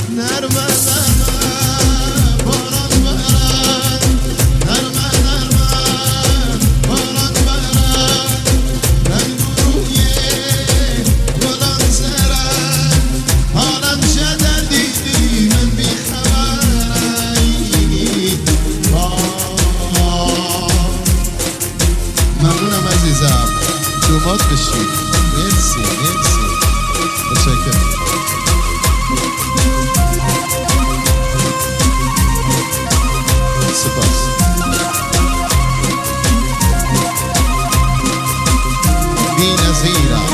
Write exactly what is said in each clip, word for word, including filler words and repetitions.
نرمه نرمه باران برد نرمه نرمه باران برد رنگ روی گلان سرد حالم شده دیدی من بیخبری ممنونم عزیزم دومات بشید مرسی مرسی متشکرم سپاس بی نظیرم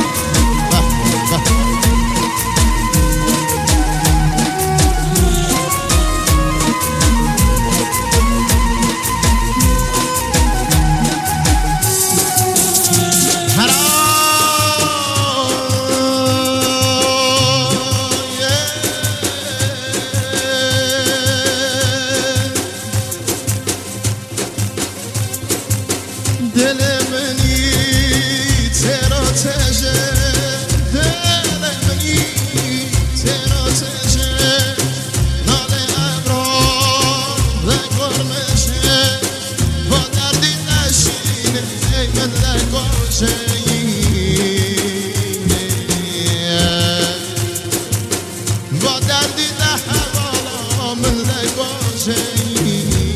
دل منی ترا تجه دل منی ترا تجه نال ابرار رنگار مشه با دردی نشینه ای من لگاشه با دردی نه حوالا من لگاشه